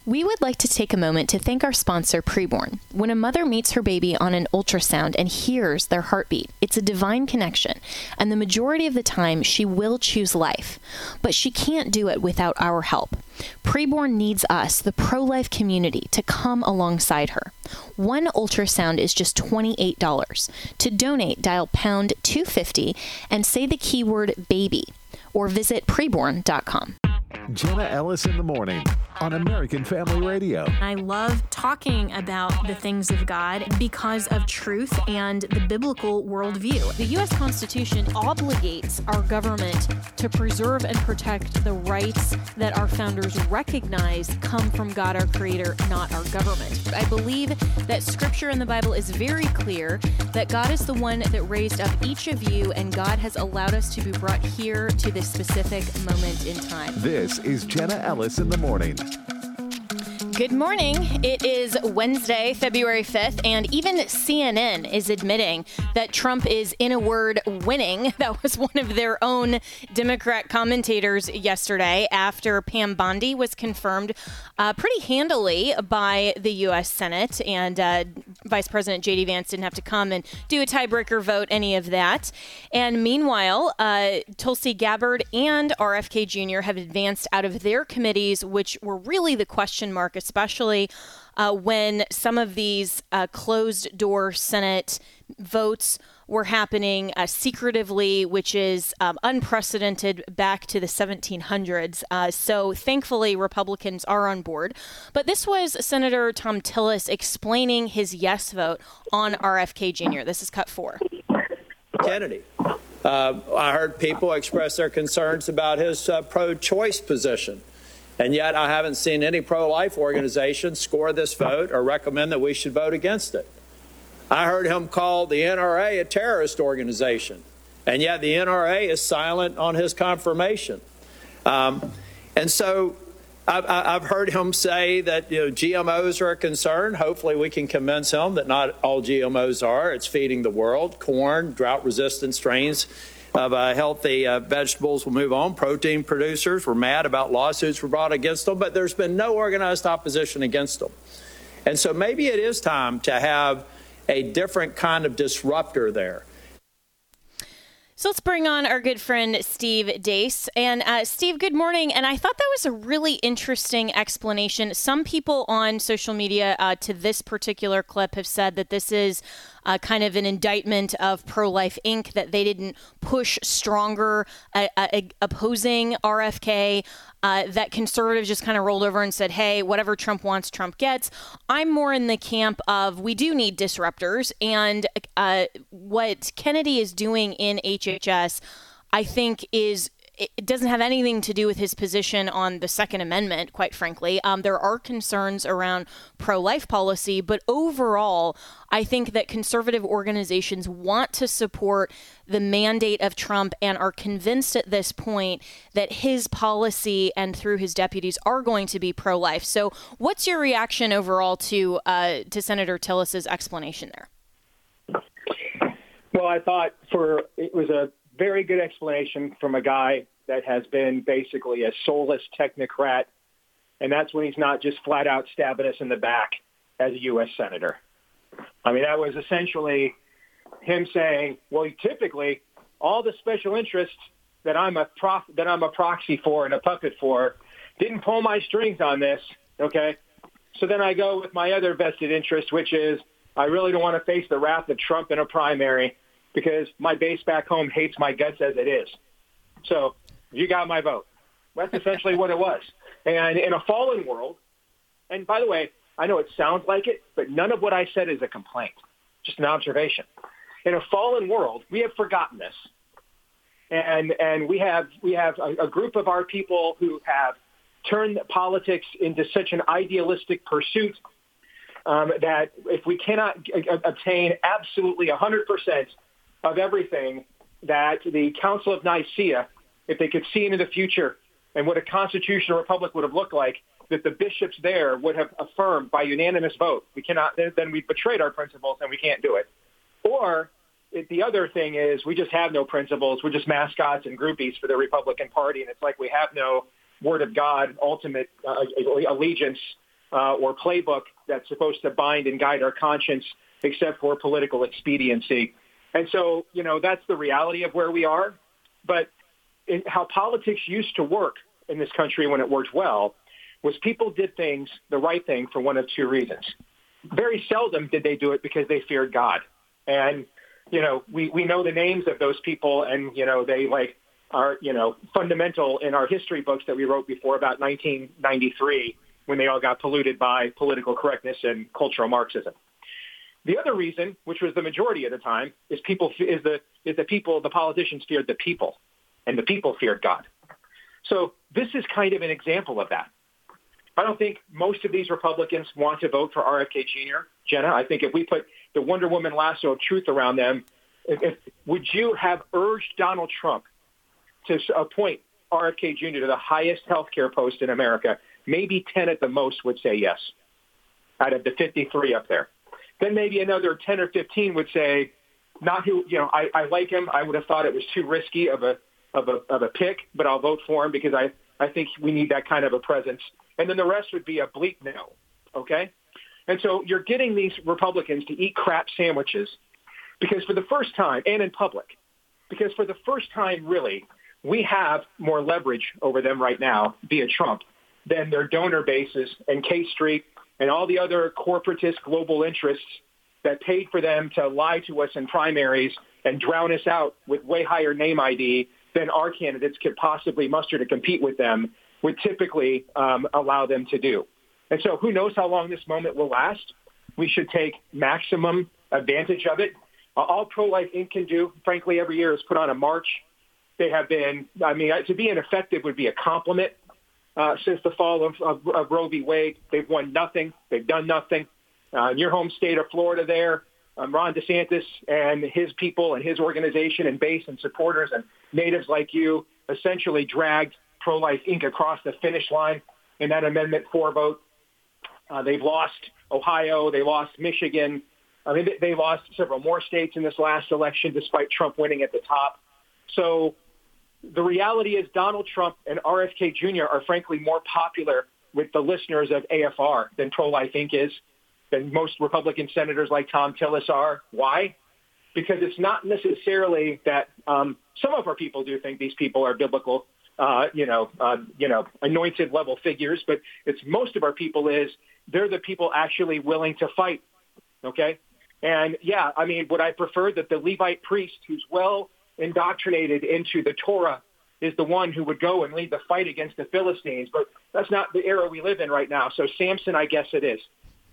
We would like to take a moment to thank our sponsor, Preborn. When a mother meets her baby on an ultrasound and hears their heartbeat, it's a divine connection, and the majority of the time she will choose life. But she can't do it without our help. Preborn needs us, the pro-life community, to come alongside her. One ultrasound is just $28. To donate, dial pound 250 and say the keyword baby, or visit preborn.com. Jenna Ellis in the morning on American Family Radio. I love talking about the things of God because of truth and the biblical worldview. The U.S. Constitution obligates our government to preserve and protect the rights that our founders recognize come from God, our Creator, not our government. I believe that Scripture in the Bible is very clear that God is the one that raised up each of you, and God has allowed us to be brought here to this specific moment in time. This is Jenna Ellis in the morning. Good morning. It is Wednesday, February 5th, and even CNN is admitting that Trump is, in a word, winning. That was one of their own Democrat commentators yesterday after Pam Bondi was confirmed pretty handily by the U.S. Senate, and Vice President J.D. Vance didn't have to come and do a tiebreaker vote, any of that. And meanwhile, Tulsi Gabbard and RFK Jr. have advanced out of their committees, which were really the question mark, especially when some of these closed-door Senate votes were happening secretively, which is unprecedented back to the 1700s. So thankfully, Republicans are on board. But this was Senator Thom Tillis explaining his yes vote on RFK Jr. This is cut 4. Kennedy. I heard people express their concerns about his pro-choice position. And yet I haven't seen any pro-life organization score this vote or recommend that we should vote against it. I heard him call the NRA a terrorist organization, and yet the NRA is silent on his confirmation. And so I've heard him say that GMOs are a concern. Hopefully we can convince him that not all GMOs are. It's feeding the world. Corn, drought-resistant strains of healthy vegetables will move on. Protein producers were mad about lawsuits were brought against them, but there's been no organized opposition against them. And so maybe it is time to have a different kind of disruptor there. So let's bring on our good friend Steve Deace. And Steve, good morning. And I thought that was a really interesting explanation. Some people on social media to this particular clip have said that this is kind of an indictment of Pro-Life Inc., that they didn't push stronger opposing RFK, that conservatives just kind of rolled over and said, hey, whatever Trump wants, Trump gets. I'm more in the camp of we do need disruptors. And what Kennedy is doing in HHS, I think it doesn't have anything to do with his position on the Second Amendment, quite frankly. There are concerns around pro-life policy, but overall, I think that conservative organizations want to support the mandate of Trump and are convinced at this point that his policy and through his deputies are going to be pro-life. So what's your reaction overall to Senator Tillis's explanation there? Well, I thought it was a very good explanation from a guy that has been basically a soulless technocrat, and that's when he's not just flat out stabbing us in the back as a U.S. senator. I mean, that was essentially him saying, well, typically all the special interests that I'm a proxy for and a puppet for didn't pull my strings on this, okay? So then I go with my other vested interest, which is I really don't want to face the wrath of Trump in a primary, because my base back home hates my guts as it is. So you got my vote. That's essentially what it was. And in a fallen world, and by the way, I know it sounds like it, but none of what I said is a complaint, just an observation. In a fallen world, we have forgotten this. And we have a group of our people who have turned politics into such an idealistic pursuit that if we cannot obtain absolutely 100% of everything, that the Council of Nicaea, if they could see into the future and what a constitutional republic would have looked like, that the bishops there would have affirmed by unanimous vote. We cannot, then we betrayed our principles and we can't do it. Or the other thing is we just have no principles. We're just mascots and groupies for the Republican Party. And it's like we have no word of God, ultimate allegiance or playbook that's supposed to bind and guide our conscience, except for political expediency. And so, that's the reality of where we are. But how politics used to work in this country when it worked well was people did things, the right thing, for one of two reasons. Very seldom did they do it because they feared God. And, we know the names of those people, and, they are, fundamental in our history books that we wrote before about 1993, when they all got polluted by political correctness and cultural Marxism. The other reason, which was the majority of the time, is the politicians feared the people, and the people feared God. So this is kind of an example of that. I don't think most of these Republicans want to vote for RFK Jr., Jenna. I think if we put the Wonder Woman lasso of truth around them, would you have urged Donald Trump to appoint RFK Jr. to the highest healthcare post in America? Maybe 10 at the most would say yes, out of the 53 up there. Then maybe another 10 or 15 would say, not who, I like him. I would have thought it was too risky of a pick, but I'll vote for him because I think we need that kind of a presence. And then the rest would be a bleak no, okay? And so you're getting these Republicans to eat crap sandwiches because for the first time, and in public, because for the first time, really, we have more leverage over them right now via Trump than their donor bases and K Street and all the other corporatist global interests that paid for them to lie to us in primaries and drown us out with way higher name ID than our candidates could possibly muster to compete with them would typically allow them to do. And so who knows how long this moment will last. We should take maximum advantage of it. All Pro-Life Inc. can do, frankly, every year is put on a march. They have been, to be ineffective would be a compliment. Since the fall of Roe v. Wade, they've won nothing. They've done nothing. In your home state of Florida there, Ron DeSantis and his people and his organization and base and supporters and natives like you essentially dragged Pro-Life Inc. across the finish line in that Amendment 4 vote. They've lost Ohio. They lost Michigan. They lost several more states in this last election despite Trump winning at the top. So the reality is Donald Trump and RFK Jr. are frankly more popular with the listeners of AFR than Pro-Life Inc. is, than most Republican senators like Tom Tillis are. Why? Because it's not necessarily that some of our people do think these people are biblical, anointed level figures, but it's most of our people is they're the people actually willing to fight. Okay. And would I prefer that the Levite priest who's well indoctrinated into the Torah is the one who would go and lead the fight against the Philistines, but that's not the era we live in right now. So Samson, I guess it is.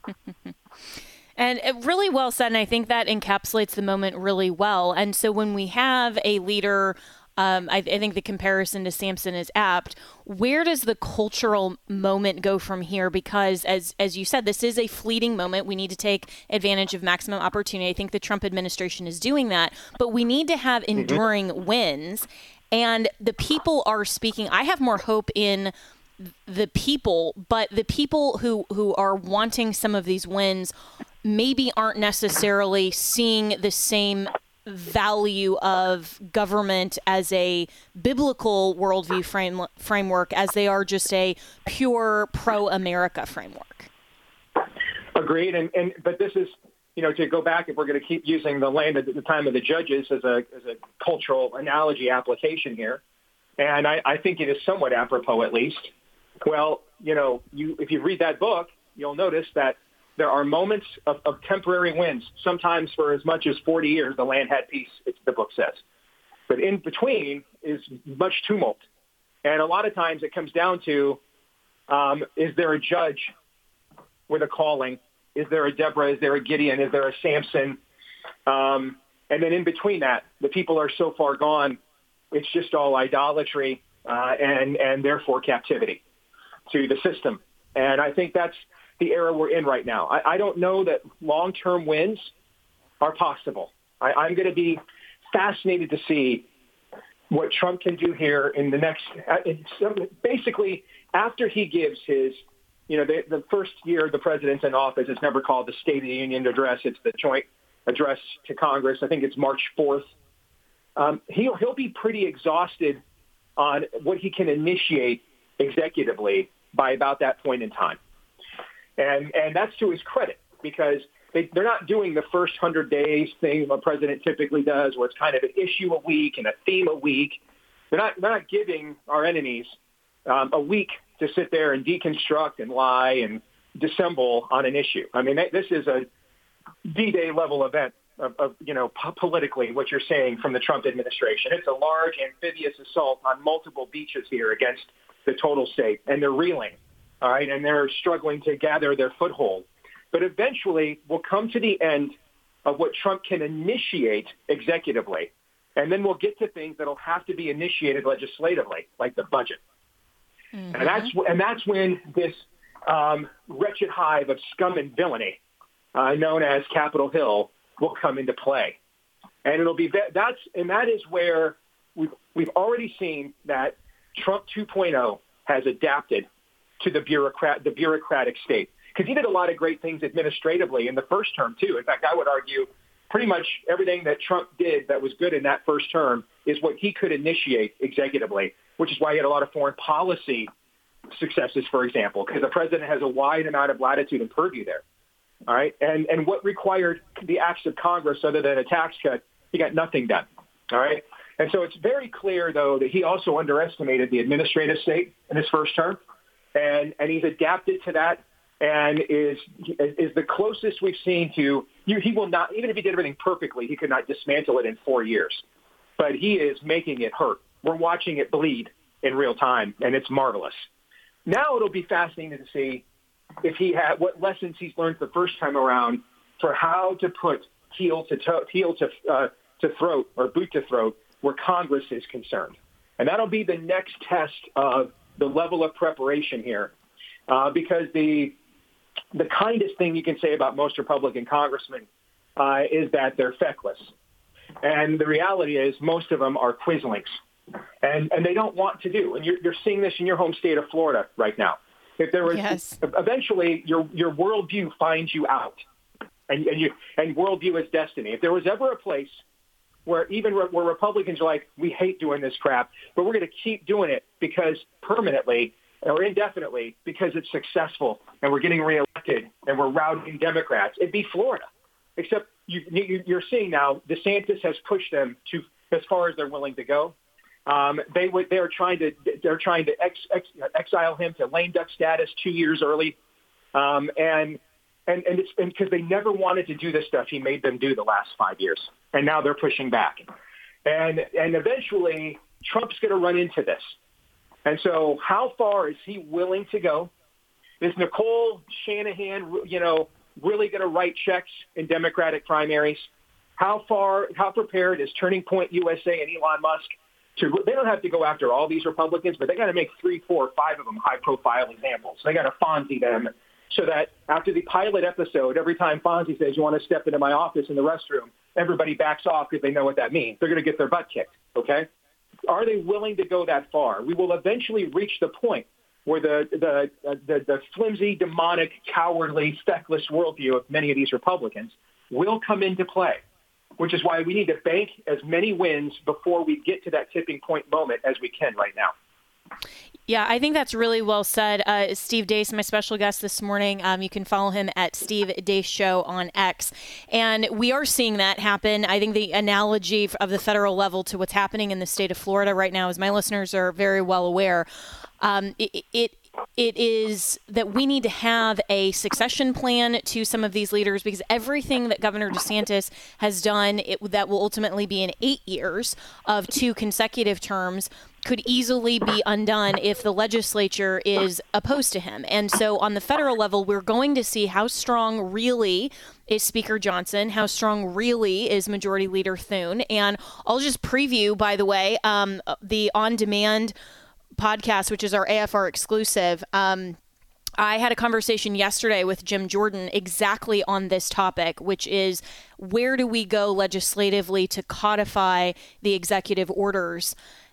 And really well said, and I think that encapsulates the moment really well. And so when we have a leader, I think the comparison to Samson is apt. Where does the cultural moment go from here? Because as you said, this is a fleeting moment. We need to take advantage of maximum opportunity. I think the Trump administration is doing that, but we need to have enduring wins. And the people are speaking. I have more hope in the people, but the people who are wanting some of these wins maybe aren't necessarily seeing the same value of government as a biblical worldview framework as they are just a pure pro-America framework. Agreed. But this is, to go back, if we're going to keep using the land at the time of the judges as a cultural analogy application here, and I think it is somewhat apropos at least. Well, if you read that book, you'll notice that there are moments of temporary wins, sometimes for as much as 40 years the land had peace, the book says. But in between is much tumult. And a lot of times it comes down to, is there a judge with a calling? Is there a Deborah? Is there a Gideon? Is there a Samson? And then in between that, the people are so far gone, it's just all idolatry and therefore captivity to the system. And I think that's the era we're in right now. I don't know that long-term wins are possible. I'm going to be fascinated to see what Trump can do here in the next, basically after he gives his, the first year the president's in office is never called the State of the Union address. It's the joint address to Congress. I think it's March 4th. He'll be pretty exhausted on what he can initiate executively by about that point in time. And that's to his credit, because they're not doing the first 100 days thing a president typically does, where it's kind of an issue a week and a theme a week. They're not giving our enemies a week to sit there and deconstruct and lie and dissemble on an issue. I mean, this is a D-Day level event of politically what you're saying from the Trump administration. It's a large amphibious assault on multiple beaches here against the total state, and they're reeling, all right, and they're struggling to gather their foothold. But eventually we'll come to the end of what Trump can initiate executively, and then we'll get to things that'll have to be initiated legislatively, like the budget. Mm-hmm. And that's when this wretched hive of scum and villainy, known as Capitol Hill, will come into play. And that is where we've already seen that Trump 2.0 has adapted to the bureaucratic state, because he did a lot of great things administratively in the first term too. In fact, I would argue pretty much everything that Trump did that was good in that first term is what he could initiate executively, which is why he had a lot of foreign policy successes, for example, because the president has a wide amount of latitude and purview there. All right. And what required the acts of Congress other than a tax cut, he got nothing done. All right. And so it's very clear, though, that he also underestimated the administrative state in his first term. And he's adapted to that and is the closest we've seen to he will not, even if he did everything perfectly, he could not dismantle it in 4 years. But he is making it hurt. We're watching it bleed in real time, and it's marvelous. Now it'll be fascinating to see if he had what lessons he's learned the first time around for how to put heel to throat or boot to throat where Congress is concerned. And that'll be the next test of the level of preparation here, because the kindest thing you can say about most Republican congressmen is that they're feckless. And the reality is most of them are quislings, and they don't want to do. And you're seeing this in your home state of Florida right now. If there was eventually your worldview finds you out, and worldview is destiny. If there was ever a place where Republicans are like, we hate doing this crap, but we're going to keep doing it because permanently or indefinitely because it's successful and we're getting reelected and we're routing Democrats, it'd be Florida. Except you're seeing now DeSantis has pushed them to as far as they're willing to go. They're trying to exile him to lame duck status 2 years early, and it's because they never wanted to do this stuff he made them do the last 5 years, and now they're pushing back, and eventually Trump's going to run into this, and so how far is he willing to go? Is Nicole Shanahan, really going to write checks in Democratic primaries? How prepared is Turning Point USA and Elon Musk? They don't have to go after all these Republicans, but they got to make 3, 4, 5 of them high-profile examples. They got to Fonzie them so that after the pilot episode, every time Fonzie says, you want to step into my office in the restroom, everybody backs off because they know what that means. They're going to get their butt kicked, okay? Are they willing to go that far? We will eventually reach the point where the flimsy, demonic, cowardly, feckless worldview of many of these Republicans will come into play, which is why we need to bank as many wins before we get to that tipping point moment as we can right now. Yeah, I think that's really well said. Steve Deace, my special guest this morning. You can follow him at Steve Deace Show on X. And we are seeing that happen. I think the analogy of the federal level to what's happening in the state of Florida right now, as my listeners are very well aware, it is that we need to have a succession plan to some of these leaders, because everything that Governor DeSantis has done that will ultimately be in 8 years of 2 consecutive terms could easily be undone if the legislature is opposed to him. And so on the federal level, we're going to see how strong really is Speaker Johnson, how strong really is Majority Leader Thune. And I'll just preview, by the way, the on-demand podcast, which is our AFR exclusive. I had a conversation yesterday with Jim Jordan exactly on this topic, which is where do we go legislatively to codify the executive orders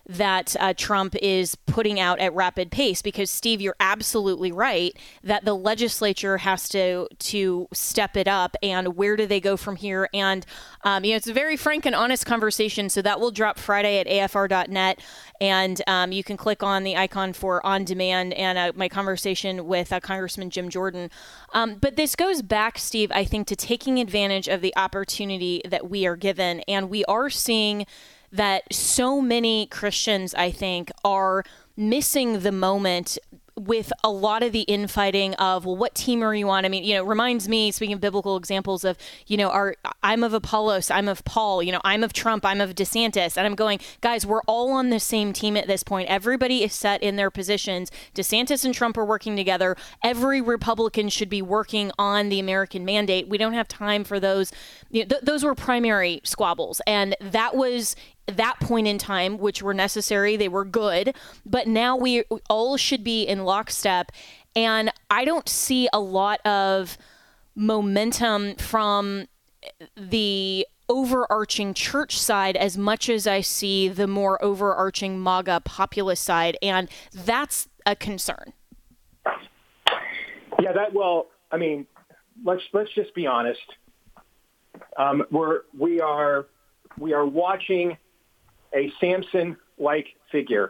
that Trump is putting out at rapid pace. Because, Steve, you're absolutely right that the legislature has to step it up. And where do they go from here? And, it's a very frank and honest conversation. So that will drop Friday at afr.net. And you can click on the icon for On Demand and my conversation with Congressman Jim Jordan. But this goes back, Steve, I think, to taking advantage of the opportunity that we are given. And we are seeing that so many Christians, I think, are missing the moment with a lot of the infighting of, well, what team are you on? I mean, it reminds me, speaking of biblical examples of, I'm of Apollos, I'm of Paul, I'm of Trump, I'm of DeSantis. And I'm going, guys, we're all on the same team at this point. Everybody is set in their positions. DeSantis and Trump are working together. Every Republican should be working on the American mandate. We don't have time for those. Those were primary squabbles. And that was that point in time, which were necessary. They were good. But now we all should be in lockstep. And I don't see a lot of momentum from the overarching church side as much as I see the more overarching MAGA populist side. And that's a concern. Yeah, let's just be honest. We are watching a Samson-like figure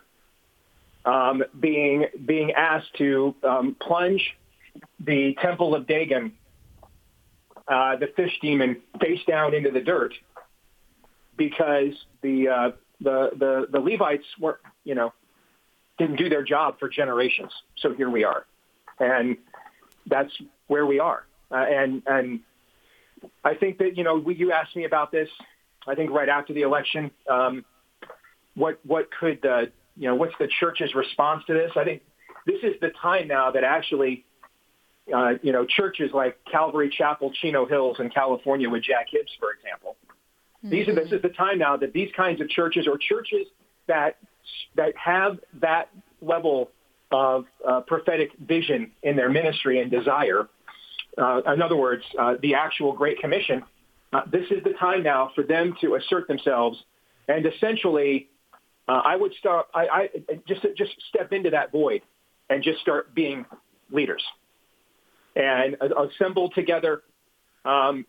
being asked to plunge the temple of Dagon, the fish demon, face down into the dirt, because the Levites didn't do their job for generations. So here we are, and that's where we are. And I think that you asked me about this. I think right after the election. What could what's the church's response to this? I think this is the time now that actually, churches like Calvary Chapel, Chino Hills in California with Jack Hibbs, for example. Mm-hmm. This is the time now that these kinds of churches, or churches that have that level of prophetic vision in their ministry and desire, in other words, the actual Great Commission, this is the time now for them to assert themselves and essentially. I would start. I just step into that void and just start being leaders and assemble together. There's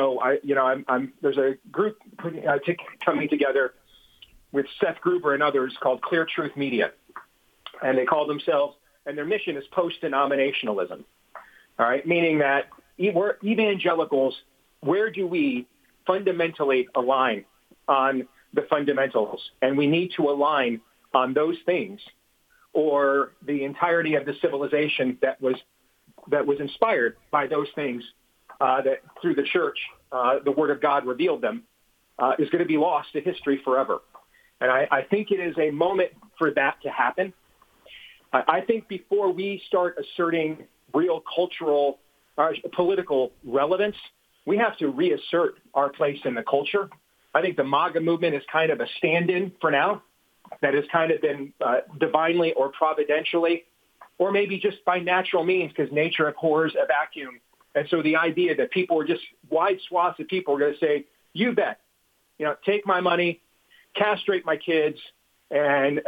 a group coming together with Seth Gruber and others called Clear Truth Media, and they call themselves, and their mission is post-denominationalism. All right, meaning that we're evangelicals. Where do we fundamentally align on the fundamentals? And we need to align on those things, or the entirety of the civilization that was inspired by those things that through the church, the Word of God revealed them, is going to be lost to history forever. And I think it is a moment for that to happen. I think before we start asserting real cultural, political relevance, we have to reassert our place in the culture. I think the MAGA movement is kind of a stand-in for now that has kind of been divinely or providentially, or maybe just by natural means, because nature abhors a vacuum. And so the idea that people are just, wide swaths of people are going to say, you bet, take my money, castrate my kids, and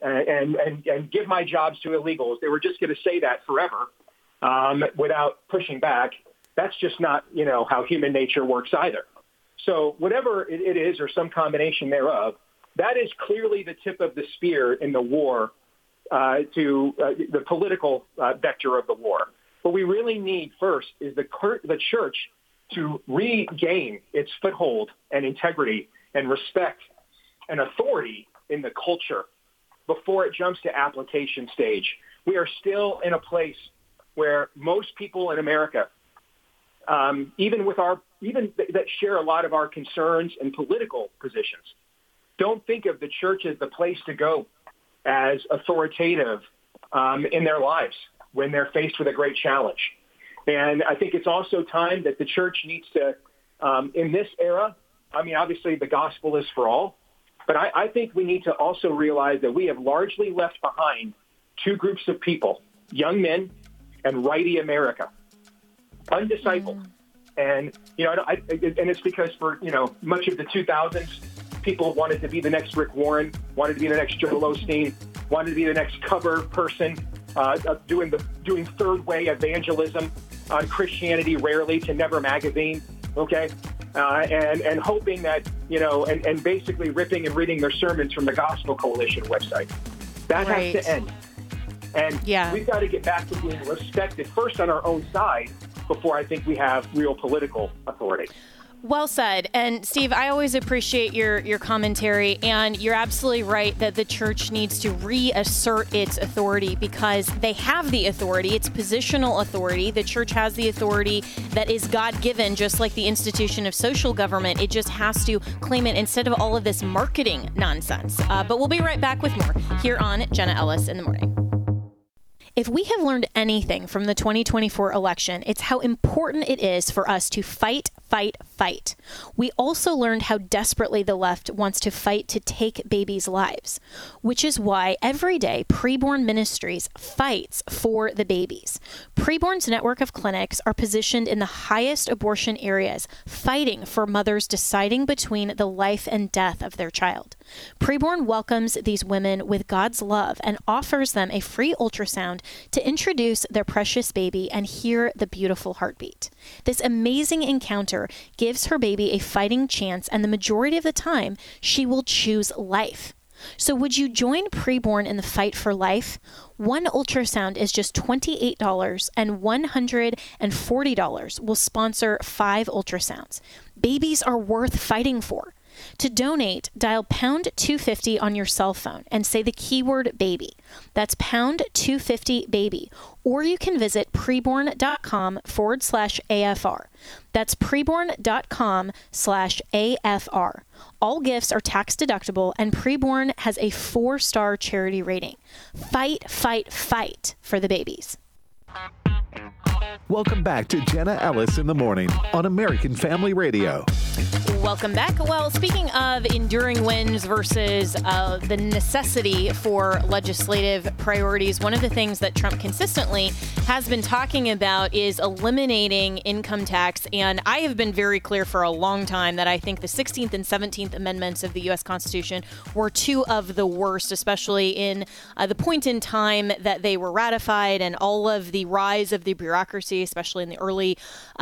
give my jobs to illegals. They were just going to say that forever without pushing back. That's just not, how human nature works either. So whatever it is, or some combination thereof, that is clearly the tip of the spear in the war to the political vector of the war. What we really need first is the church to regain its foothold and integrity and respect and authority in the culture before it jumps to application stage. We are still in a place where most people in America, even that share a lot of our concerns and political positions, don't think of the church as the place to go as authoritative in their lives when they're faced with a great challenge. And I think it's also time that the church needs to, in this era, obviously the gospel is for all, but I think we need to also realize that we have largely left behind two groups of people, young men and righty America, undiscipled. And, and it's because for, much of the 2000s, people wanted to be the next Rick Warren, wanted to be the next Joel Osteen, wanted to be the next cover person, doing third way evangelism on Christianity Rarely to Never magazine, okay? And hoping that, and basically ripping and reading their sermons from the Gospel Coalition website. That has to end. And we've got to get back to being respected first on our own side before I think we have real political authority. Well said. And Steve, I always appreciate your commentary, and you're absolutely right that the church needs to reassert its authority because they have the authority. It's positional authority. The church has the authority that is God-given, just like the institution of social government. It just has to claim it instead of all of this marketing nonsense. But we'll be right back with more here on Jenna Ellis in the Morning. If we have learned anything from the 2024 election, it's how important it is for us to fight, fight, fight. We also learned how desperately the left wants to fight to take babies' lives, which is why every day Preborn Ministries fights for the babies. Preborn's network of clinics are positioned in the highest abortion areas, fighting for mothers deciding between the life and death of their child. Preborn welcomes these women with God's love and offers them a free ultrasound to introduce their precious baby and hear the beautiful heartbeat. This amazing encounter gives her baby a fighting chance, and the majority of the time, she will choose life. So would you join Preborn in the fight for life? One ultrasound is just $28, and $140 will sponsor 5 ultrasounds. Babies are worth fighting for. To donate, dial pound 250 on your cell phone and say the keyword baby. That's pound 250 baby. Or you can visit preborn.com/AFR. That's preborn.com/AFR. All gifts are tax deductible, and Preborn has a 4-star charity rating. Fight, fight, fight for the babies. Welcome back to Jenna Ellis in the Morning on American Family Radio. Welcome back. Well, speaking of enduring wins versus the necessity for legislative priorities, one of the things that Trump consistently has been talking about is eliminating income tax. And I have been very clear for a long time that I think the 16th and 17th Amendments of the U.S. Constitution were two of the worst, especially in the point in time that they were ratified and all of the rise of the bureaucracy, especially in the early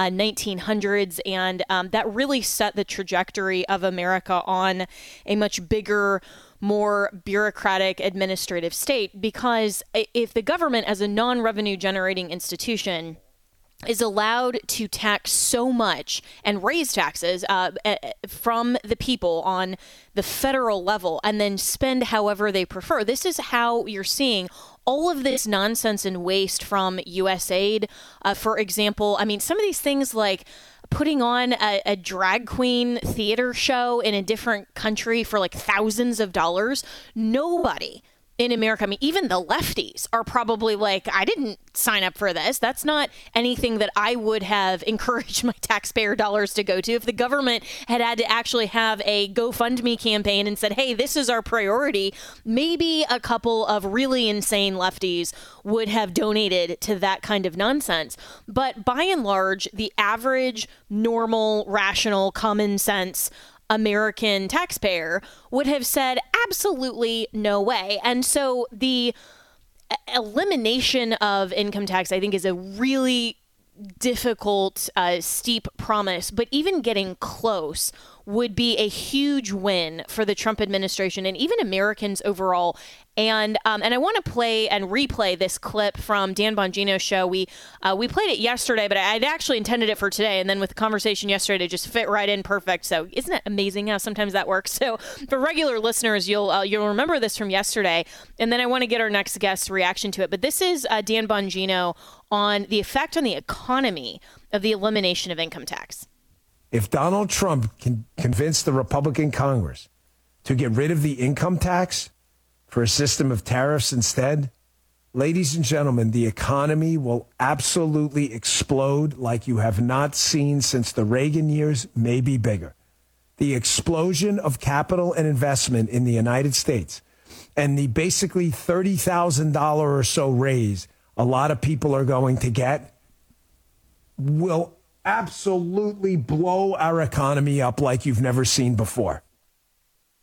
1900s. And that really set the trajectory of America on a much bigger, more bureaucratic administrative state, because if the government as a non-revenue generating institution is allowed to tax so much and raise taxes from the people on the federal level and then spend however they prefer, this is how you're seeing all of this nonsense and waste from USAID. For example, I mean, some of these things like putting on a drag queen theater show in a different country for like thousands of dollars. Nobody in America, I mean, even the lefties are probably like, I didn't sign up for this. That's not anything that I would have encouraged my taxpayer dollars to go to. If the government had to actually have a GoFundMe campaign and said, hey, this is our priority, maybe a couple of really insane lefties would have donated to that kind of nonsense. But by and large, the average, normal, rational, common sense American taxpayer would have said absolutely no way. And so the elimination of income tax, I think, is a really difficult, steep promise, but even getting close would be a huge win for the Trump administration and even Americans overall. And I want to play and replay this clip from Dan Bongino's show. We played it yesterday, but I'd actually intended it for today. And then with the conversation yesterday, it just fit right in perfect. So isn't it amazing how sometimes that works? So for regular listeners, you'll remember this from yesterday. And then I want to get our next guest's reaction to it. But this is Dan Bongino on the effect on the economy of the elimination of income tax. If Donald Trump can convince the Republican Congress to get rid of the income tax for a system of tariffs instead, ladies and gentlemen, the economy will absolutely explode like you have not seen since the Reagan years, maybe bigger. The explosion of capital and investment in the United States and the basically $30,000 or so raise a lot of people are going to get will absolutely blow our economy up like you've never seen before.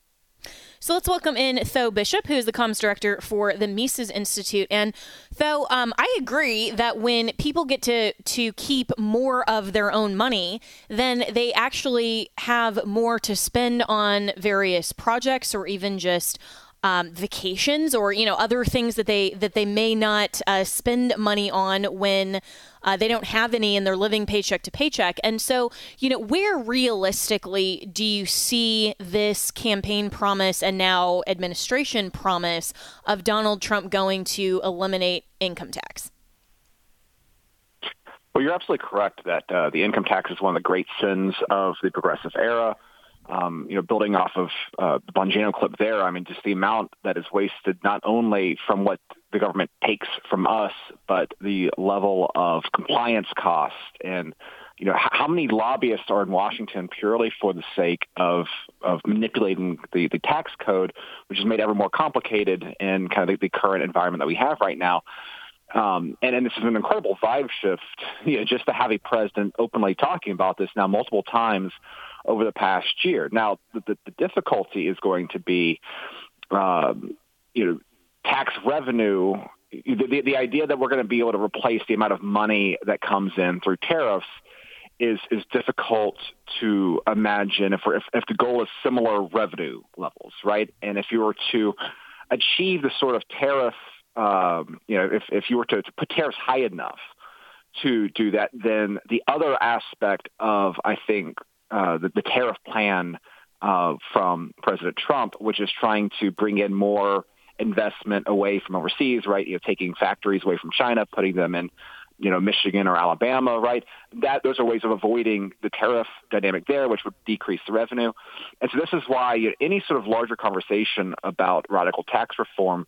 So let's welcome in Tho Bishop, who is the comms director for the Mises Institute. And Tho, I agree that when people get to keep more of their own money, then they actually have more to spend on various projects or even just vacations or, other things that they may not spend money on when they don't have any and they're living paycheck to paycheck. And so, where realistically do you see this campaign promise and now administration promise of Donald Trump going to eliminate income tax? Well, you're absolutely correct that the income tax is one of the great sins of the progressive era. Building off of the Bongino clip there, just the amount that is wasted not only from what the government takes from us, but the level of compliance cost and, how many lobbyists are in Washington purely for the sake of manipulating the tax code, which has made it ever more complicated in kind of the current environment that we have right now. And this is an incredible vibe shift, just to have a president openly talking about this now multiple times over the past year. Now, the difficulty is going to be, tax revenue. The idea that we're going to be able to replace the amount of money that comes in through tariffs is difficult to imagine if the goal is similar revenue levels, right? And if you were to achieve the sort of tariff, if you were to put tariffs high enough to do that, then the other aspect of, I think, the tariff plan from President Trump, which is trying to bring in more investment away from overseas, right? Taking factories away from China, putting them in, Michigan or Alabama, right? Those are ways of avoiding the tariff dynamic there, which would decrease the revenue. And so this is why any sort of larger conversation about radical tax reform,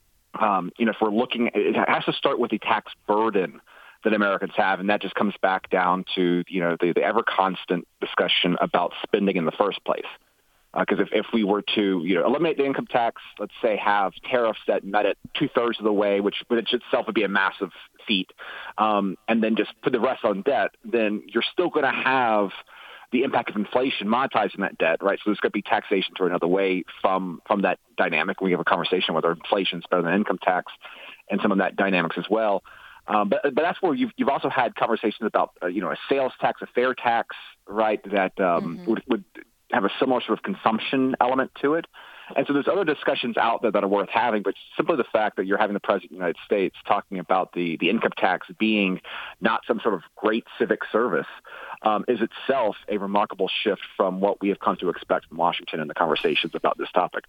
if we're looking, it has to start with the tax burden that Americans have, and that just comes back down to the ever constant discussion about spending in the first place. Because if we were to eliminate the income tax, let's say have tariffs that met it 2/3 of the way, which itself would be a massive feat, and then just put the rest on debt, then you're still going to have the impact of inflation monetizing that debt, right? So there's going to be taxation thrown another way from that dynamic. We have a conversation whether inflation is better than income tax, and some of that dynamics as well. But that's where you've also had conversations about a sales tax, a fair tax, right? That would have a similar sort of consumption element to it. And so there's other discussions out there that are worth having, but simply the fact that you're having the President of the United States talking about the income tax being not some sort of great civic service is itself a remarkable shift from what we have come to expect from Washington in the conversations about this topic.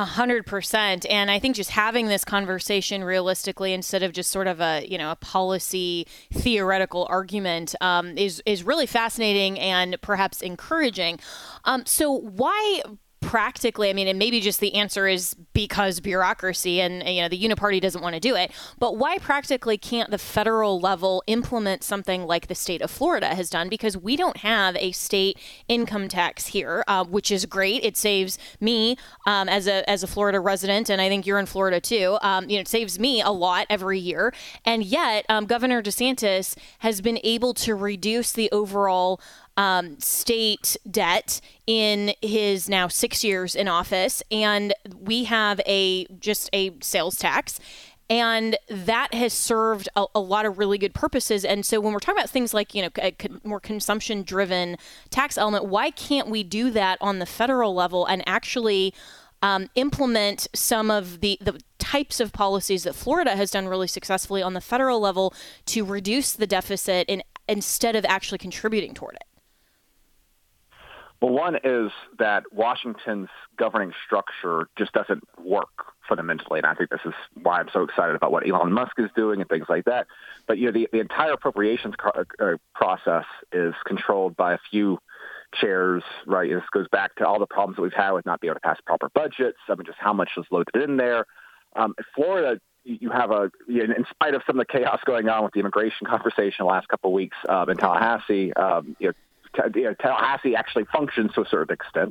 100%. And I think just having this conversation realistically instead of just sort of a policy theoretical argument is really fascinating and perhaps encouraging. So why practically, and maybe just the answer is because bureaucracy and, the uniparty doesn't want to do it, but why practically can't the federal level implement something like the state of Florida has done? Because we don't have a state income tax here, which is great. It saves me as a Florida resident, and I think you're in Florida too. It saves me a lot every year. And yet Governor DeSantis has been able to reduce the overall state debt in his now 6 years in office, and we have just a sales tax, and that has served a lot of really good purposes. And so when we're talking about things like a more consumption-driven tax element, why can't we do that on the federal level and actually implement some of the types of policies that Florida has done really successfully on the federal level to reduce the deficit instead of actually contributing toward it? Well, one is that Washington's governing structure just doesn't work fundamentally, and I think this is why I'm so excited about what Elon Musk is doing and things like that. But the entire appropriations process is controlled by a few chairs, right? This goes back to all the problems that we've had with not being able to pass proper budgets. Just how much is loaded in there. Florida, you have in spite of some of the chaos going on with the immigration conversation the last couple of weeks in Tallahassee, Tallahassee actually functions to a certain extent.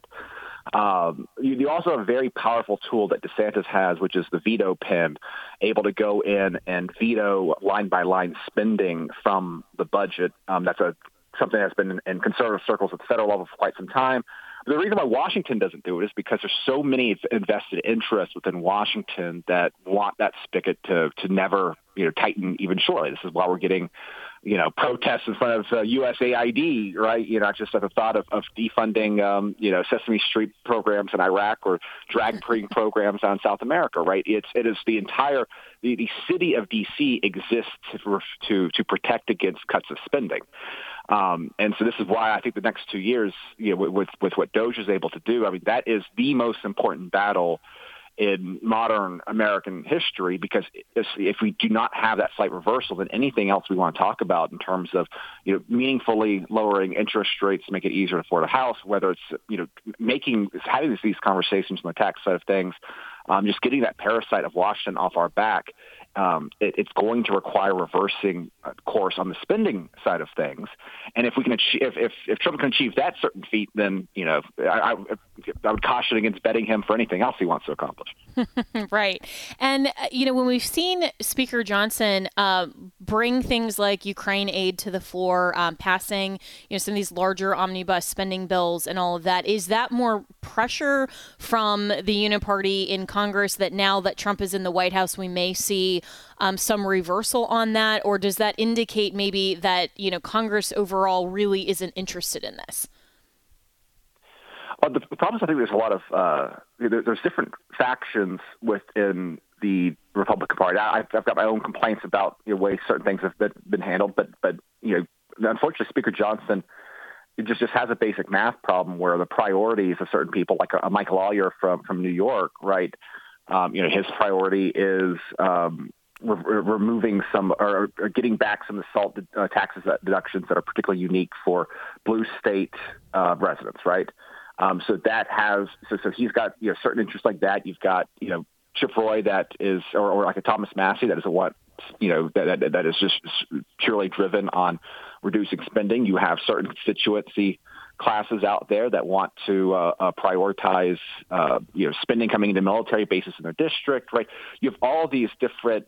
You also have a very powerful tool that DeSantis has, which is the veto pen, able to go in and veto line-by-line spending from the budget. That's something that's been in conservative circles at the federal level for quite some time. The reason why Washington doesn't do it is because there's so many invested interests within Washington that want that spigot to never, tighten even shortly. This is why we're getting, protests in front of USAID, right? Just at the thought of defunding, Sesame Street programs in Iraq or drag queen programs down in South America, right? It is the entire the city of D.C. exists to protect against cuts of spending. And so this is why I think the next 2 years, with what DOGE is able to do, I mean, that is the most important battle in modern American history, because if we do not have that slight reversal, then anything else we want to talk about in terms of, meaningfully lowering interest rates to make it easier to afford a house, whether it's, having these conversations on the tax side of things, just getting that parasite of Washington off our back, it's going to require reversing course on the spending side of things. And if we can achieve, if Trump can achieve that certain feat, then I would caution against betting him for anything else he wants to accomplish. Right. And when we've seen Speaker Johnson bring things like Ukraine aid to the floor, passing some of these larger omnibus spending bills and all of that, is that more pressure from the Uniparty in Congress that now that Trump is in the White House, we may see some reversal on that? Or does that indicate maybe that, Congress overall really isn't interested in this? The problem is, I think there's a lot of there's different factions within the Republican Party. I've got my own complaints about ways certain things have been handled, but unfortunately, Speaker Johnson just has a basic math problem where the priorities of certain people, like a Mike Lawyer from New York, right? His priority is removing some or getting back some of the SALT taxes deductions that are particularly unique for blue state residents, right? So that has so he's got certain interests like that. You've got Chip Roy that is or like a Thomas Massey that is that is just purely driven on reducing spending. You have certain constituency classes out there that want to prioritize spending coming into military bases in their district, right? You have all these different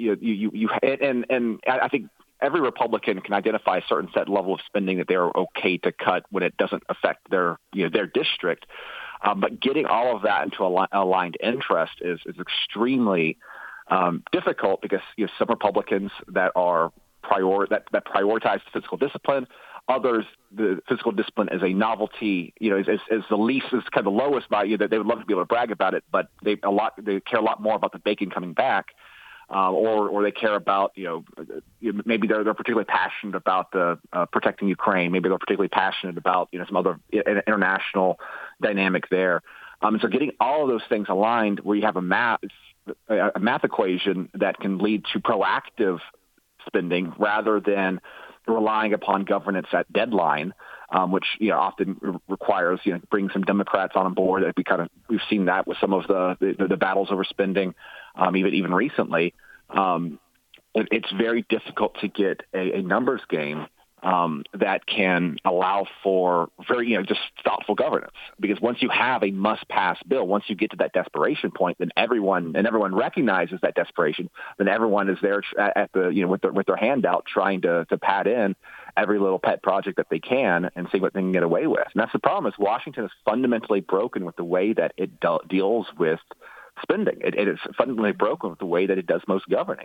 and I think every Republican can identify a certain set level of spending that they're okay to cut when it doesn't affect their district. But getting all of that into aligned interest is extremely difficult, because some Republicans that are that prioritize fiscal discipline. Others, the fiscal discipline is a novelty, is the least, is kind of the lowest value, that they would love to be able to brag about it, but they care a lot more about the bacon coming back. Or they care about, maybe they're particularly passionate about the protecting Ukraine. Maybe they're particularly passionate about, some other international dynamic there. So getting all of those things aligned, where you have a math equation that can lead to proactive spending rather than relying upon governance at deadline, which often requires bringing some Democrats on board. We've seen that with some of the battles over spending, even recently. It's very difficult to get a numbers game that can allow for very just thoughtful governance, because once you have a must-pass bill, once you get to that desperation point, then everyone recognizes that desperation. Then everyone is there at the with their hand out trying to pad in every little pet project that they can and see what they can get away with. And that's the problem, is Washington is fundamentally broken with the way that it deals with spending. It is fundamentally broken with the way that it does most governing.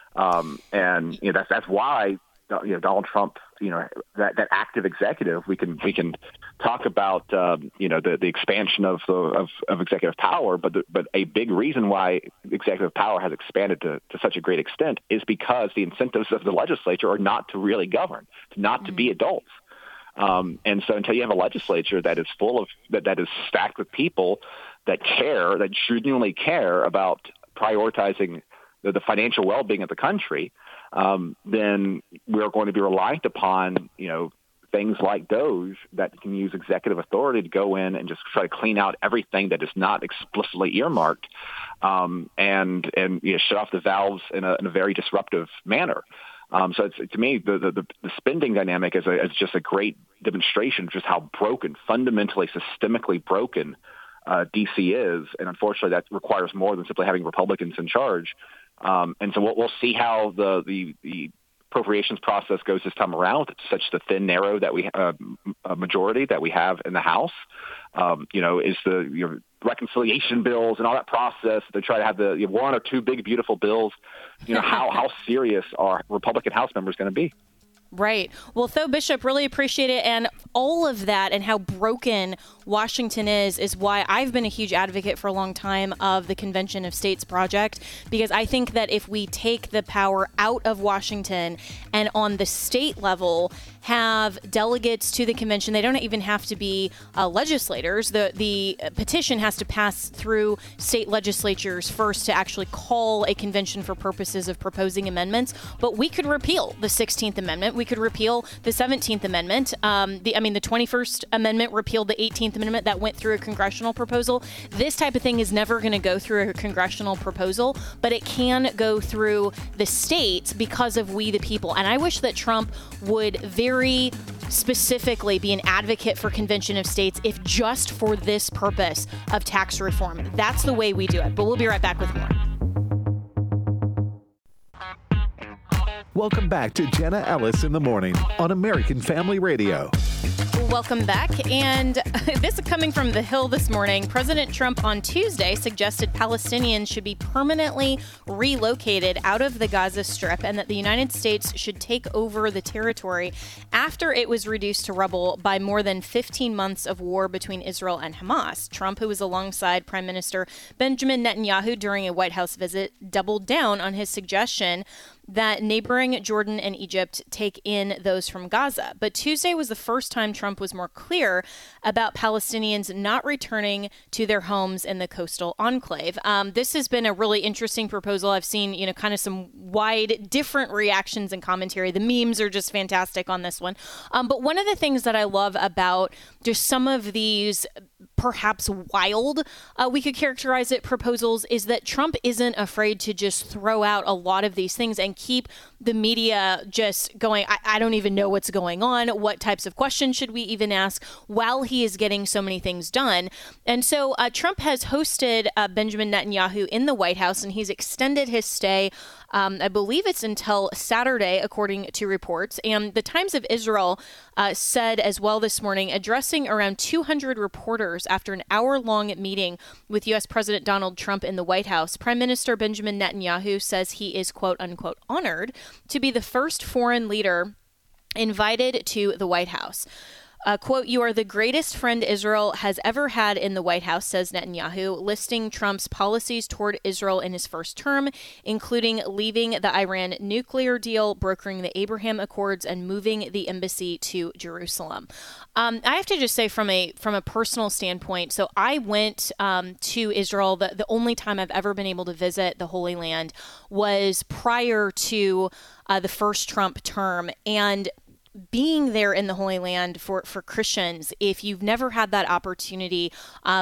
And that's why Donald Trump, that active executive, we can talk about the expansion of executive power, but a big reason why executive power has expanded to such a great extent is because the incentives of the legislature are not to really govern, not to be adults. And so until you have a legislature that is full of that is stacked with people that genuinely care about prioritizing the financial well-being of the country, then we're going to be reliant upon, things like DOGE that can use executive authority to go in and just try to clean out everything that is not explicitly earmarked, and shut off the valves in a very disruptive manner. So to me, the spending dynamic is just a great demonstration of just how broken, fundamentally, systemically broken D.C. is, and unfortunately, that requires more than simply having Republicans in charge. And so we'll see how the appropriations process goes this time around, with such the thin, narrow that we a majority that we have in the House. Is the reconciliation bills and all that process. They try to have the one or two big, beautiful bills. How serious are Republican House members going to be? Right. Well, Tho Bishop, really appreciate it. And all of that and how broken Washington is why I've been a huge advocate for a long time of the Convention of States project, because I think that if we take the power out of Washington and on the state level have delegates to the convention, they don't even have to be legislators. The petition has to pass through state legislatures first to actually call a convention for purposes of proposing amendments. But we could repeal the 16th Amendment. We could repeal the 17th Amendment. The 21st Amendment repealed the 18th Amendment that went through a congressional proposal. This type of thing is never going to go through a congressional proposal, but it can go through the states because of we the people. And I wish that Trump would very specifically be an advocate for Convention of States, if just for this purpose of tax reform. That's the way we do it. But we'll be right back with more. Welcome back to Jenna Ellis in the Morning on American Family Radio. Welcome back. And this is coming from The Hill this morning. President Trump on Tuesday suggested Palestinians should be permanently relocated out of the Gaza Strip and that the United States should take over the territory after it was reduced to rubble by more than 15 months of war between Israel and Hamas. Trump, who was alongside Prime Minister Benjamin Netanyahu during a White House visit, doubled down on his suggestion that neighboring Jordan and Egypt take in those from Gaza. But Tuesday was the first time Trump was more clear about Palestinians not returning to their homes in the coastal enclave. This has been a really interesting proposal. I've seen, kind of some wide different reactions and commentary. The memes are just fantastic on this one. But one of the things that I love about just some of these perhaps wild, we could characterize it, proposals, is that Trump isn't afraid to just throw out a lot of these things and keep the media just going, I don't even know what's going on. What types of questions should we even ask, while he is getting so many things done? And so Trump has hosted Benjamin Netanyahu in the White House, and he's extended his stay. I believe it's until Saturday, according to reports. And the Times of Israel said as well this morning, addressing around 200 reporters after an hour-long meeting with U.S. President Donald Trump in the White House, Prime Minister Benjamin Netanyahu says he is, quote unquote, honored to be the first foreign leader invited to the White House. Quote, "You are the greatest friend Israel has ever had in the White House," says Netanyahu, listing Trump's policies toward Israel in his first term, including leaving the Iran nuclear deal, brokering the Abraham Accords, and moving the embassy to Jerusalem. I have to just say from a personal standpoint, so I went to Israel. The only time I've ever been able to visit the Holy Land was prior to the first Trump term. And being there in the Holy Land for Christians, if you've never had that opportunity,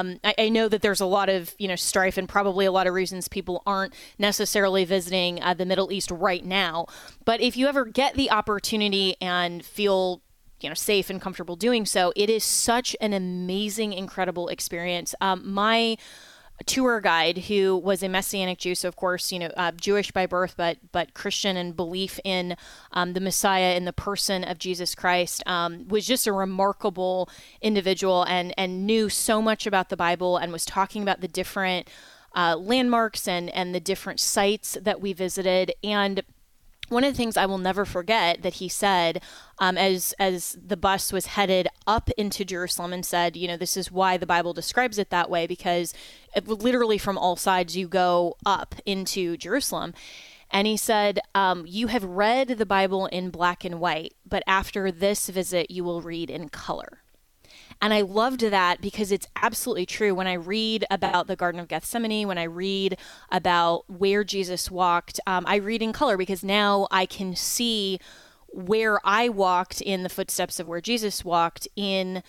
I know that there's a lot of strife and probably a lot of reasons people aren't necessarily visiting the Middle East right now. But if you ever get the opportunity and feel safe and comfortable doing so, it is such an amazing, incredible experience. My tour guide, who was a Messianic Jew, so of course, Jewish by birth, but Christian in belief in the Messiah, in the person of Jesus Christ, was just a remarkable individual and knew so much about the Bible and was talking about the different landmarks and the different sites that we visited. And one of the things I will never forget that he said as the bus was headed up into Jerusalem, and said, this is why the Bible describes it that way, because literally from all sides you go up into Jerusalem. And he said, you have read the Bible in black and white, but after this visit you will read in color. And I loved that because it's absolutely true. When I read about the Garden of Gethsemane, when I read about where Jesus walked, I read in color because now I can see where I walked in the footsteps of where Jesus walked in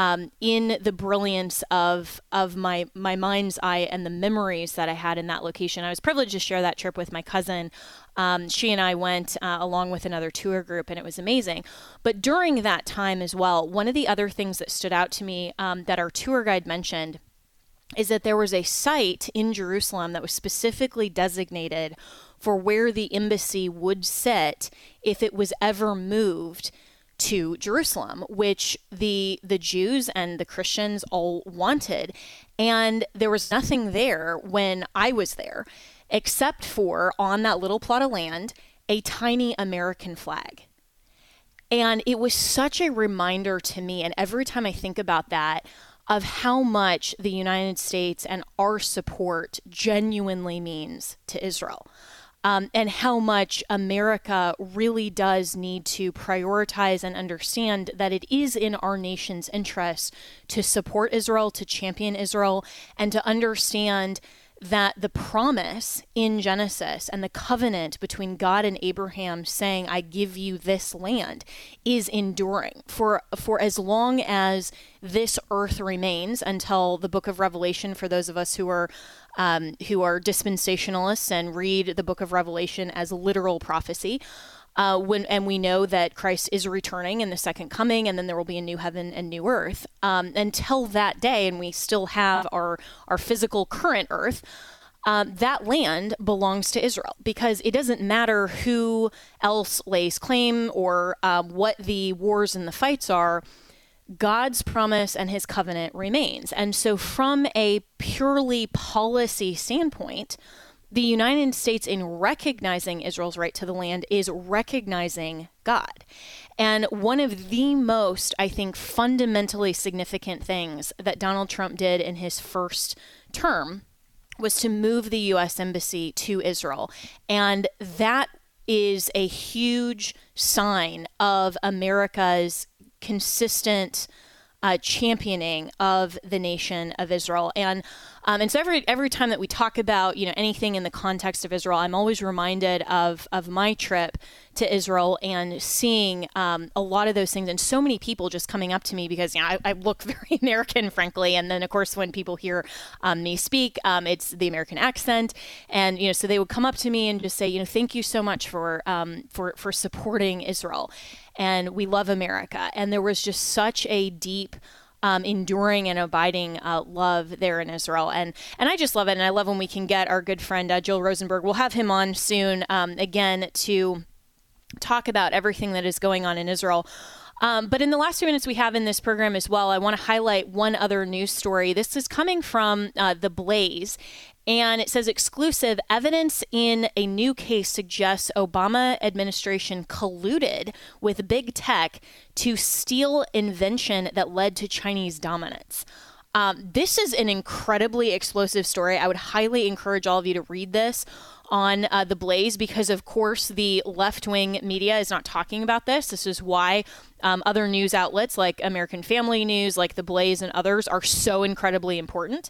the brilliance of my mind's eye and the memories that I had in that location. I was privileged to share that trip with my cousin. She and I went along with another tour group, and it was amazing. But during that time as well, one of the other things that stood out to me that our tour guide mentioned is that there was a site in Jerusalem that was specifically designated for where the embassy would sit if it was ever moved to Jerusalem, which the Jews and the Christians all wanted. And there was nothing there when I was there, except for on that little plot of land, a tiny American flag. And it was such a reminder to me, and every time I think about that, of how much the United States and our support genuinely means to Israel. And how much America really does need to prioritize and understand that it is in our nation's interest to support Israel, to champion Israel, and to understand that the promise in Genesis and the covenant between God and Abraham saying, I give you this land, is enduring for as long as this earth remains, until the book of Revelation, for those of us who are dispensationalists and read the book of Revelation as literal prophecy. And we know that Christ is returning in the second coming, and then there will be a new heaven and new earth. Until that day, and we still have our physical current earth, that land belongs to Israel, because it doesn't matter who else lays claim or what the wars and the fights are. God's promise and his covenant remains. And so from a purely policy standpoint, the United States, in recognizing Israel's right to the land, is recognizing God. And one of the most, I think, fundamentally significant things that Donald Trump did in his first term was to move the U.S. Embassy to Israel. And that is a huge sign of America's consistent championing of the nation of Israel. And so every time that we talk about, anything in the context of Israel, I'm always reminded of my trip to Israel and seeing a lot of those things, and so many people just coming up to me because I look very American, frankly. And then of course when people hear me speak, it's the American accent, and so they would come up to me and just say, thank you so much for supporting Israel, and we love America. And there was just such a deep enduring and abiding love there in Israel. And I just love it. And I love when we can get our good friend, Joel Rosenberg. We'll have him on soon again to talk about everything that is going on in Israel. But in the last 2 minutes we have in this program as well, I want to highlight one other news story. This is coming from The Blaze. And it says, exclusive evidence in a new case suggests Obama administration colluded with big tech to steal invention that led to Chinese dominance. This is an incredibly explosive story. I would highly encourage all of you to read this on The Blaze, because of course the left-wing media is not talking about this. This is why other news outlets like American Family News, like The Blaze and others are so incredibly important,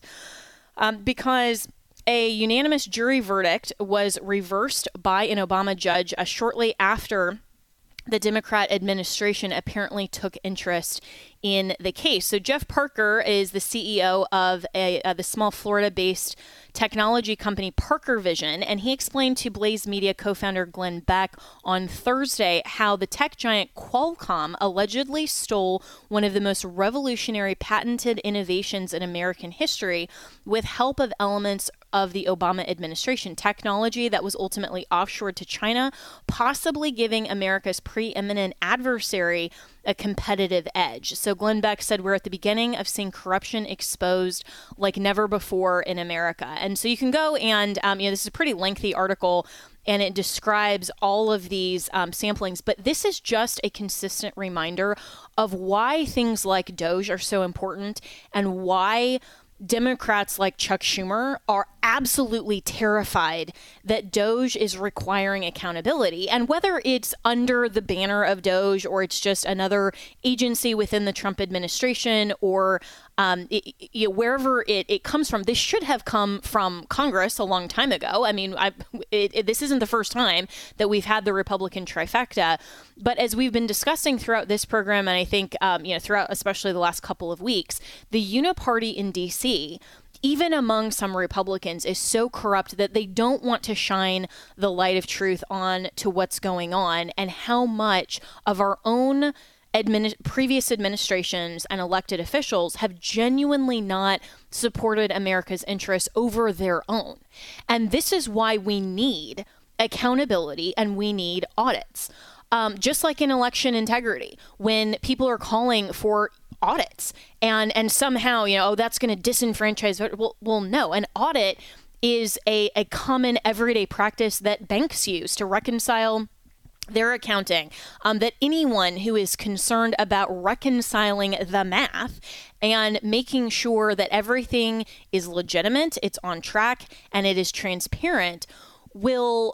because a unanimous jury verdict was reversed by an Obama judge shortly after the Democrat administration apparently took interest in the case. So Jeff Parker is the CEO of the small Florida-based technology company Parker Vision, and he explained to Blaze Media co-founder Glenn Beck on Thursday how the tech giant Qualcomm allegedly stole one of the most revolutionary patented innovations in American history with help of elements of the Obama administration, technology that was ultimately offshored to China, possibly giving America's preeminent adversary a competitive edge. So Glenn Beck said, we're at the beginning of seeing corruption exposed like never before in America. And so you can go and, this is a pretty lengthy article, and it describes all of these samplings. But this is just a consistent reminder of why things like Doge are so important, and why Democrats like Chuck Schumer are absolutely terrified that Doge is requiring accountability. And whether it's under the banner of Doge, or it's just another agency within the Trump administration, or wherever it comes from, this should have come from Congress a long time ago. I mean, this isn't the first time that we've had the Republican trifecta. But as we've been discussing throughout this program, and I think throughout especially the last couple of weeks, the uniparty in D.C., even among some Republicans, is so corrupt that they don't want to shine the light of truth on to what's going on, and how much of our own previous administrations and elected officials have genuinely not supported America's interests over their own. And this is why we need accountability and we need audits. Just like in election integrity, when people are calling for audits and somehow, that's going to disenfranchise. Well, no, an audit is a common everyday practice that banks use to reconcile their accounting, that anyone who is concerned about reconciling the math and making sure that everything is legitimate, it's on track, and it is transparent will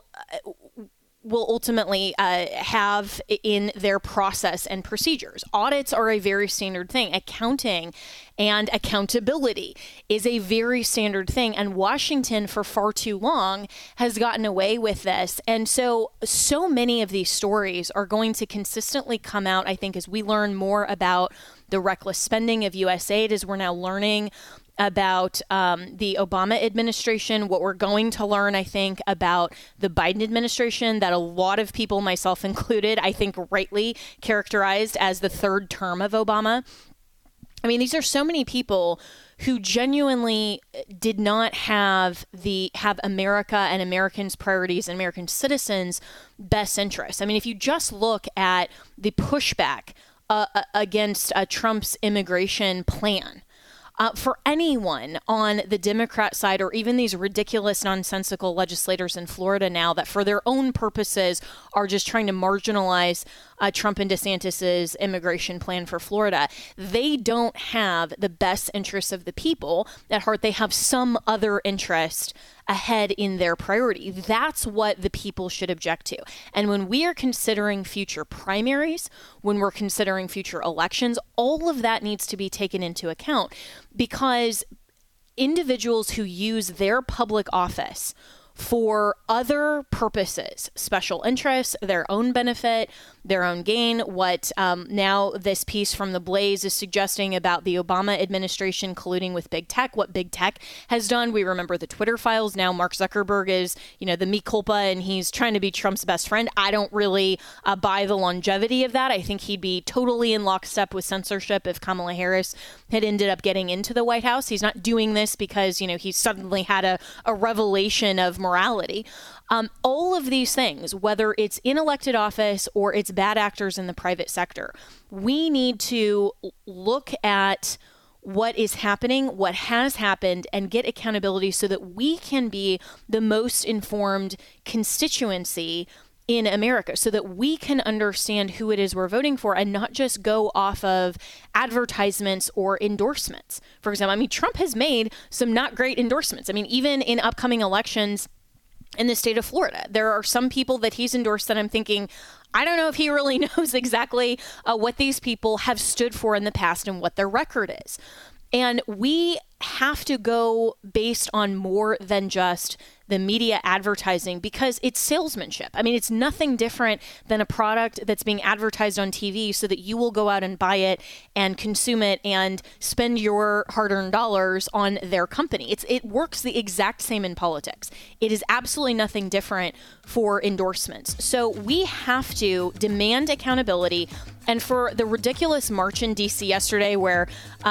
ultimately have in their process and procedures. Audits are a very standard thing. Accounting and accountability is a very standard thing. And Washington, for far too long, has gotten away with this. And so many of these stories are going to consistently come out, I think, as we learn more about the reckless spending of U.S. aid, as we're now learning about the Obama administration, what we're going to learn, I think, about the Biden administration that a lot of people, myself included, I think rightly characterized as the third term of Obama. I mean, these are so many people who genuinely did not have America and Americans' priorities and American citizens' best interests. I mean, if you just look at the pushback against Trump's immigration plan, for anyone on the Democrat side, or even these ridiculous, nonsensical legislators in Florida now that for their own purposes are just trying to marginalize Trump and DeSantis's immigration plan for Florida, they don't have the best interests of the people at heart. They have some other interest ahead in their priority. That's what the people should object to. And when we are considering future primaries, when we're considering future elections, all of that needs to be taken into account, because individuals who use their public office for other purposes, special interests, their own benefit, their own gain, what now this piece from The Blaze is suggesting about the Obama administration colluding with big tech, what big tech has done. We remember the Twitter files. Now Mark Zuckerberg is, the mea culpa, and he's trying to be Trump's best friend. I don't really buy the longevity of that. I think he'd be totally in lockstep with censorship if Kamala Harris had ended up getting into the White House. He's not doing this because, he suddenly had a revelation of morality. All of these things, whether it's in elected office or it's bad actors in the private sector, we need to look at what is happening, what has happened, and get accountability so that we can be the most informed constituency in America, so that we can understand who it is we're voting for and not just go off of advertisements or endorsements. For example, Trump has made some not great endorsements. Even in upcoming elections in the state of Florida, there are some people that he's endorsed that I'm thinking, I don't know if he really knows exactly what these people have stood for in the past and what their record is. And we have to go based on more than just the media advertising, because it's salesmanship. It's nothing different than a product that's being advertised on TV so that you will go out and buy it and consume it and spend your hard-earned dollars on their company. It works the exact same in politics. It is absolutely nothing different for endorsements. So we have to demand accountability. And for the ridiculous march in D.C. yesterday where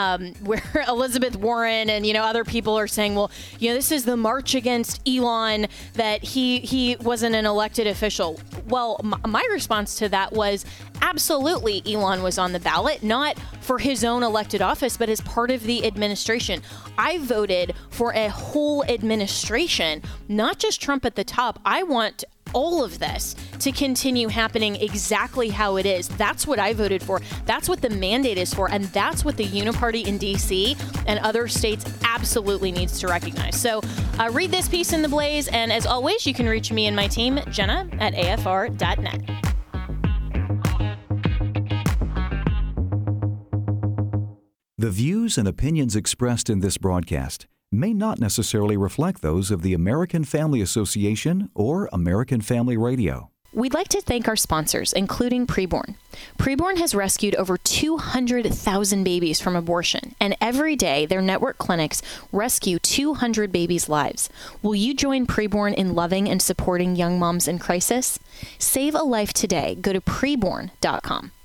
Elizabeth Warren and, other people are saying, well, this is the march against Elon, that he wasn't an elected official. Well, my response to that was absolutely Elon was on the ballot, not for his own elected office, but as part of the administration. I voted for a whole administration, not just Trump at the top. I want all of this to continue happening exactly how it is. That's what I voted for. That's what the mandate is for. And that's what the uniparty in D.C. and other states absolutely needs to recognize. So read this piece in The Blaze. And as always, you can reach me and my team, Jenna at AFR.net. The views and opinions expressed in this broadcast may not necessarily reflect those of the American Family Association or American Family Radio. We'd like to thank our sponsors, including Preborn. Preborn has rescued over 200,000 babies from abortion, and every day their network clinics rescue 200 babies' lives. Will you join Preborn in loving and supporting young moms in crisis? Save a life today. Go to preborn.com.